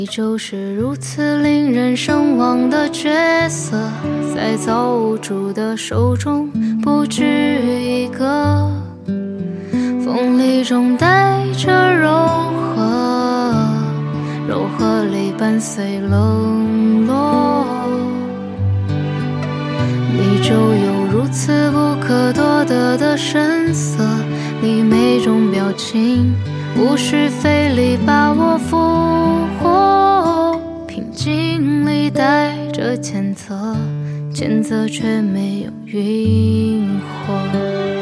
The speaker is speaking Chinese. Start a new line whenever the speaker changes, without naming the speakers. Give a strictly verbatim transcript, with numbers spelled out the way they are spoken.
你就是如此令人神往的角色，在造物主的手中不止一个，锋利中带着柔和，柔和里伴随冷落。你就有如此不可多得的神色，你每种表情无需费力把我俘获，平静里带着谴责，谴责却没有晕火。